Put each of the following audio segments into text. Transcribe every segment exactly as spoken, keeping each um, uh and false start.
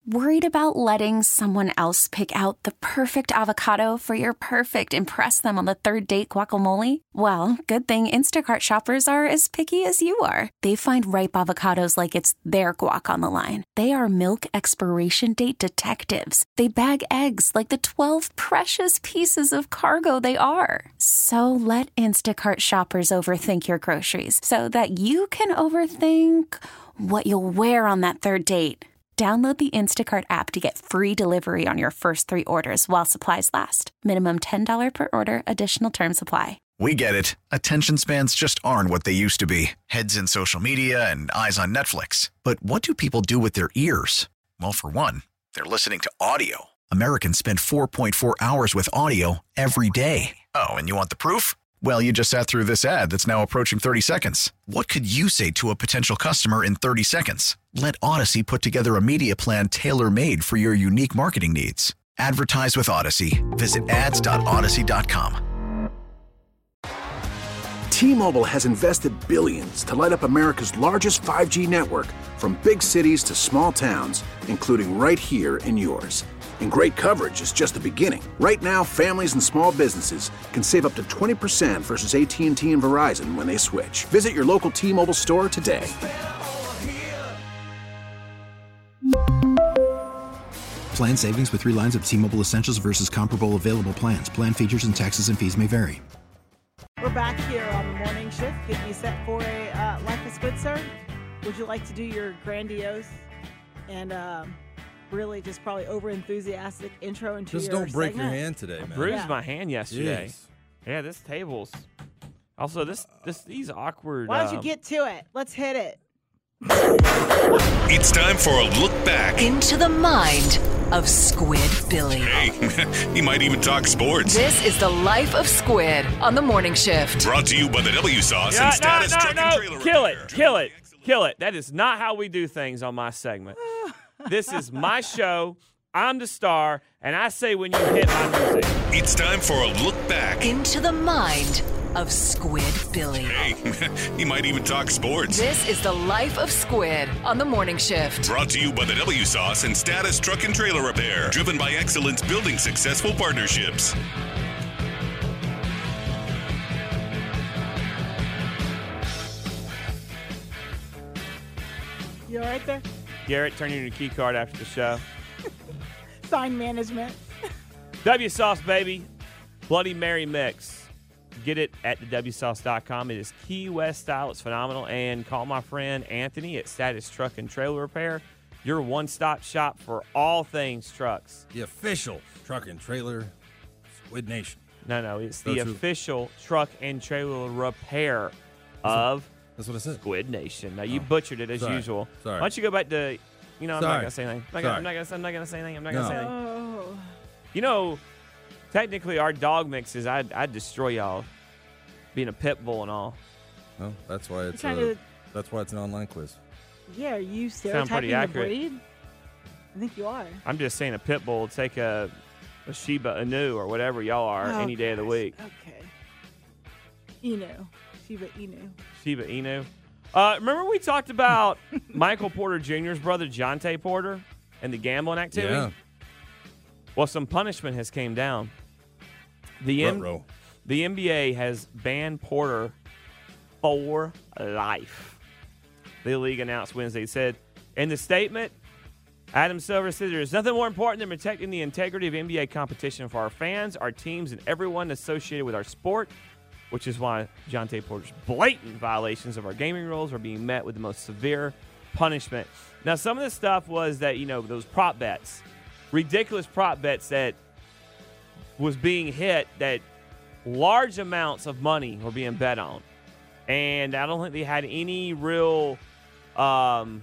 Worried about letting someone else pick out the perfect avocado for your perfect impress them on the third date guacamole? Well, good thing Instacart shoppers are as picky as you are. They find ripe avocados like it's their guac on the line. They are milk expiration date detectives. They bag eggs like the twelve precious pieces of cargo they are. So let Instacart shoppers overthink your groceries so that you can overthink what you'll wear on that third date. Download the Instacart app to get free delivery on your first three orders while supplies last. Minimum ten dollars per order. Additional terms apply. We get it. Attention spans just aren't what they used to be. Heads in social media and eyes on Netflix. But what do people do with their ears? Well, for one, they're listening to audio. Americans spend four point four hours with audio every day. Oh, and you want the proof? Well, you just sat through this ad that's now approaching thirty seconds. What could you say to a potential customer in thirty seconds? Let Odyssey put together a media plan tailor-made for your unique marketing needs. Advertise with Odyssey. Visit ads dot odyssey dot com. T-Mobile has invested billions to light up America's largest five G network, from big cities to small towns, including right here in yours. And great coverage is just the beginning. Right now, families and small businesses can save up to twenty percent versus A T and T and Verizon when they switch. Visit your local T-Mobile store today. Plan savings with three lines of T-Mobile Essentials versus comparable available plans. Plan features and taxes and fees may vary. We're back here on the morning shift. Get you set for a uh, Life is Good, sir. Would you like to do your grandiose and... Um, really just probably over-enthusiastic intro into just your don't break segment? your hand today, man. I bruised Yeah. my hand yesterday. Jeez. Yeah, this table's also this this these awkward. Why don't you um, get to it? Let's hit it. It's time for a look back into the mind of Squid Billy. Hey, he might even talk sports. This is the Life of Squid on the morning shift. Brought to you by the W Sauce Yeah, and Status no, no, Truck no. and Trailer Kill it, Repair. kill it, kill it. That is not how we do things on my segment. This is my show. I'm the star, and I say when you hit my music. It's time for a look back into the mind of Squid Billy. Hey, he might even talk sports. This is the Life of Squid on the morning shift. Brought to you by the W Sauce and Status Truck and Trailer Repair. Driven by excellence, building successful partnerships. You all right there? Garrett, turn in your key card after the show. Sign management. W Sauce, baby. Bloody Mary mix. Get it at the W sauce dot com. It is Key West style. It's phenomenal. And call my friend Anthony at Status Truck and Trailer Repair. Your one-stop shop for all things trucks. The official truck and trailer Squid Nation. No, no, it's Go the to- official truck and trailer repair of That's what I said. Squid Nation. Now, you Oh, butchered it as sorry. usual. Sorry. Why don't you go back to, you know, I'm not Sorry. going to say anything. I'm not Sorry. gonna, I'm not going to I'm not gonna say anything. I'm not going to No. say anything. Oh. You know, technically, our dog mixes, I'd, I'd destroy y'all. Being a pit bull and all. Well, that's why it's trying a, to- that's why it's an online quiz. Yeah, are you Sound pretty stereotyping the accurate. breed? I think you are. I'm just saying a pit bull will take a, a Shiba Inu or whatever y'all are Oh, any day of the gosh. week. Okay. Inu. Shiba Inu. Shiba Inu. Uh, remember we talked about Michael Porter Junior's brother, Jonte Porter, and the gambling activity? Yeah. Well, some punishment has came down. The M- Ruh-roh. the N B A has banned Porter for life. The league announced Wednesday. It said in the statement, Adam Silver said there is nothing more important than protecting the integrity of N B A competition for our fans, our teams, and everyone associated with our sport, which is why Jonte Porter's blatant violations of our gaming rules are being met with the most severe punishment. Now, some of the stuff was that, you know, those prop bets, ridiculous prop bets that was being hit that large amounts of money were being bet on. And I don't think they had any real um,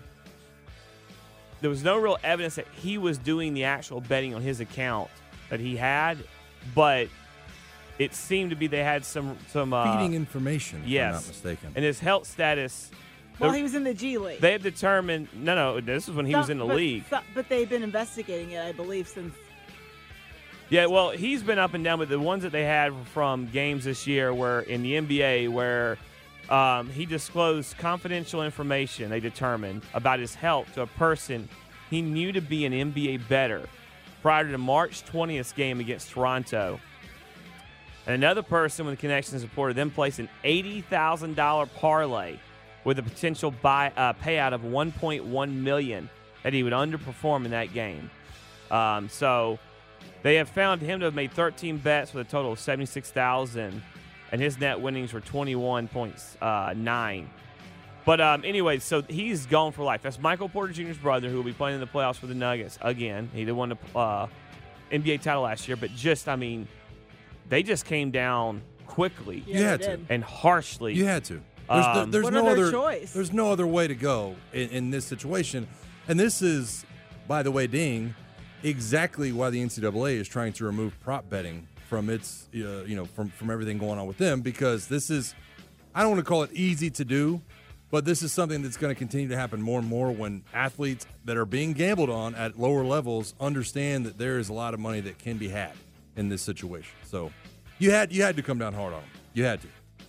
– there was no real evidence that he was doing the actual betting on his account that he had, but it seemed to be they had some – some uh, Feeding information, if yes. I'm not mistaken. And his health status – Well, he was in the G League. They have determined – no, no, this is when he was in the but, league. But they've been investigating it, I believe, since – Yeah, well, he's been up and down, but the ones that they had from games this year were in the N B A where um, he disclosed confidential information, they determined, about his health to a person he knew to be an N B A bettor prior to the March twentieth game against Toronto. And another person with connections reported them place an eighty thousand dollars parlay with a potential buy uh, payout of one point one million dollars that he would underperform in that game. Um, so they have found him to have made thirteen bets with a total of seventy-six thousand dollars, and his net winnings were twenty-one point nine. But um, anyway, so he's gone for life. That's Michael Porter Junior's brother, who will be playing in the playoffs for the Nuggets again. He did win the uh, N B A title last year, but just, I mean, they just came down quickly. Yeah, you had to. And harshly. You had to. There's, Um, there's what no other other choice? There's no other way to go in, in this situation. And this is, by the way, Ding, exactly why the N C double A is trying to remove prop betting from its, uh, you know, from, from everything going on with them, because this is, I don't want to call it easy to do, but this is something that's going to continue to happen more and more when athletes that are being gambled on at lower levels understand that there is a lot of money that can be had in this situation. So you had you had to come down hard on them. You had to.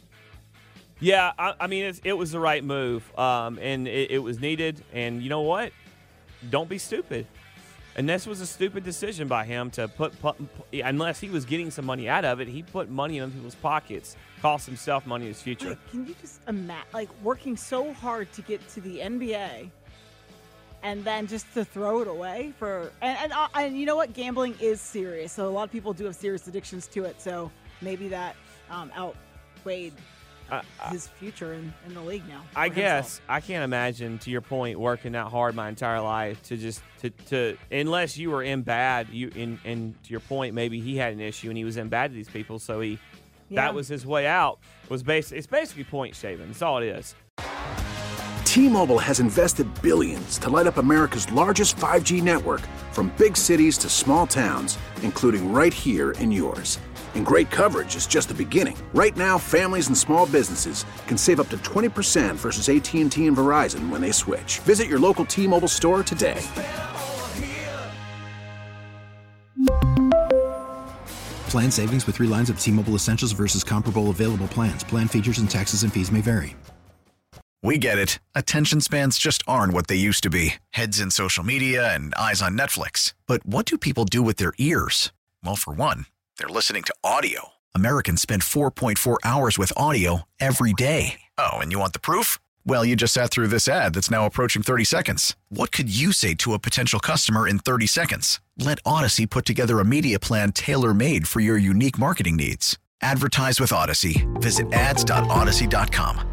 Yeah, I, I mean, it, it was the right move, um, and it, it was needed. And you know what? Don't be stupid. And this was a stupid decision by him to put, put, unless he was getting some money out of it, he put money in people's pockets, cost himself money in his future. Like, can you just imagine, like, working so hard to get to the N B A and then just to throw it away for, and, and, uh, and you know what? Gambling is serious. So a lot of people do have serious addictions to it. So maybe that um, outweighed Uh, his future in, in the league now. I for guess himself. I can't imagine, to your point, working that hard my entire life to just to, to unless you were in bad. You in and to your point, maybe he had an issue and he was in bad to these people, so he Yeah. that was his way out. Was bas- it's basically point shaving. That's all it is. T-Mobile has invested billions to light up America's largest five G network, from big cities to small towns, including right here in yours. And great coverage is just the beginning. Right now, families and small businesses can save up to twenty percent versus A T and T and Verizon when they switch. Visit your local T-Mobile store today. Plan savings with three lines of T-Mobile Essentials versus comparable available plans. Plan features and taxes and fees may vary. We get it. Attention spans just aren't what they used to be. Heads in social media and eyes on Netflix. But what do people do with their ears? Well, for one, they're listening to audio. Americans spend four point four hours with audio every day. Oh, and you want the proof? Well, you just sat through this ad that's now approaching thirty seconds. What could you say to a potential customer in thirty seconds? Let Odyssey put together a media plan tailor-made for your unique marketing needs. Advertise with Odyssey. Visit ads dot odyssey dot com.